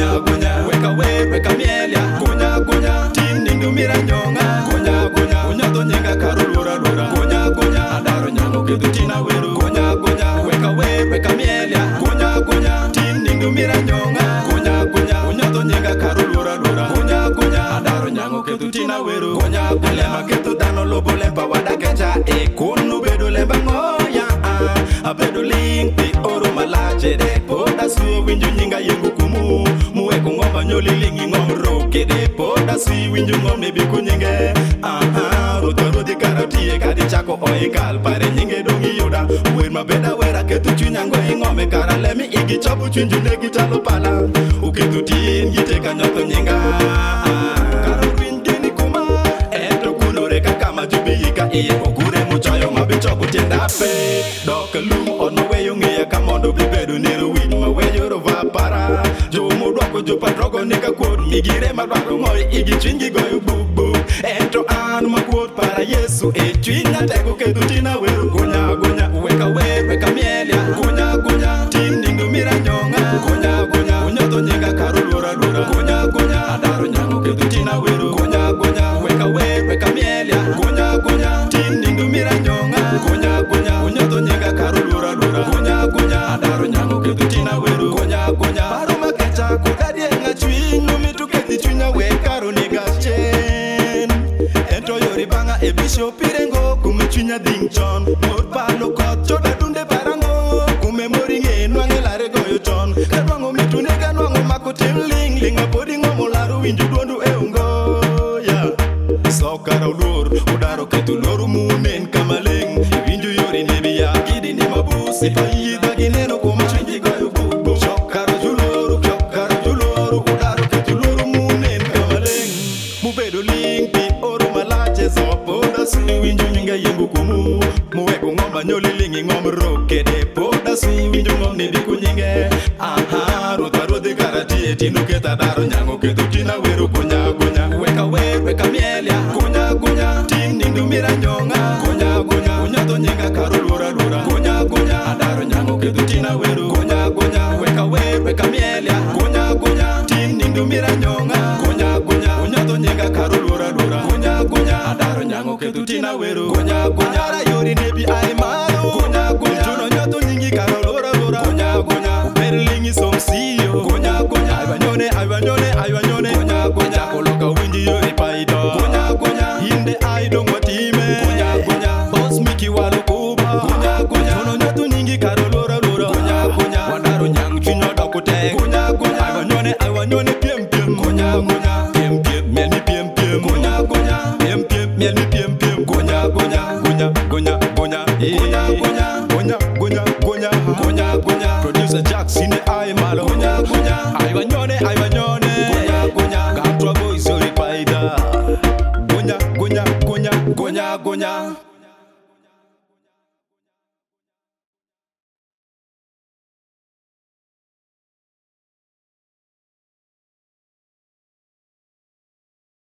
gonya gonya, weka we weka mielia, gonya gonya, tin nindu mira nyonga, gonya gonya, unyato nyinga karulura lura, gonya gonya, adaro nyango kedu tina weru, gonya gonya, weka we weka mielia, gonya gonya, tin nindu mira nyonga, gonya gonya, unyato nyinga karulura lura, gonya gonya, adaro nyango kedu tina weru, gonya gonya, kedu dano lobo lempa wada kecha e kunu bedo lemba ngoya, abedo limpi oro malache de poda su winju nyinga yengu kumu muwe kungomba nyoli lingi ngomro kede poda su winju ngomne biku nyinge roto di karatie kadi chako oikal pare nyinge dongi yoda wer mabeda wera ketu chunyango ingome karalemi igi chabu chunju negi chalo pala uketu tin gite kanyoto nyinga karo winjeni kuma eto kunore kakama jubika iye okure muchayo mabichoku tiendape dokalum on maweyo ng'eya kamondo bibedo nero winy maweyo rova para jomo dwako jopadrogo nika kuot migire madwaro ng'oy igi chwingi goyo buk ento an makuot para Yesu e chwinya teko kedu tina wero gonya gonya weka we weka mielia gonya gonya tin nindu mira nyonga gonya gonya unyoto nyinga karulura lura gonya gonya adaro nyango kedu tina wero gonya gonya weka we weka mielia gonya gonya tin nindu mira nyonga gonya gonya unyoto nyinga karulura lura gonya gonya adaro nyango kedu tina wero gonya gonya paro makecha kudadie ngachwiny numitu kethi chwinya we karo nigachen ento yori banga e bisho pirengo kume chwinya ding chon mor palo koth choda dunde parango kume mori ng'e nwang'e lare goyo chon ka nwang'o mitu nega nwang'o mako tim ling ling apodi ng'omo laro winjo duondu e ungo sokara ulur udaro ketu loru munen kamaling winjo yori nebiya gidi ni mabusi payidha gineno kuma chwinji goyo bubu sokara juluru udaro ketu loru munen kamaling mubedo ling pi oro malache zopoda si winjo nyinga yengu kumu muweko ng'omba nyoli lingi ng'omro kede poda si winjo ng'omne biku nyinge rodha rodhi karatie tinu ketha daro nyango ketu tina wero gonya gonya weka we weka mielia gonya gonya tin nindu mira nyonga gonya gonya unyato nyinga karulura lura gonya gonya adaro nyango ketu tina wero gonya gonya weka we weka mielia gonya gonya tin nindu mira nyonga gonya gonya unyato nyinga karulura lura gonya gonya adaro nyango ketu tina wero gonya gonya ara yori nebi ai maro gonya gonya juno nyato nyingi karulura lura gonya gonya berlingi somsio gonya gonya ayvanyone gonya gonya koloka winji yori paido gonya gonya hinde aido ngwatime gonya gonya boss miki walukuba gonya gonya juno nyato nyingi karulura lura gonya gonya wadaro nyang chunyo dokute gonya gonya ayvanyone piem gonya gonya piem melni piem gonya gonya piem melni piem gonya gonya gonya producer Jack sine ay malo gonya gonya ayvanyone gonya Gantwa boys yori paida gonya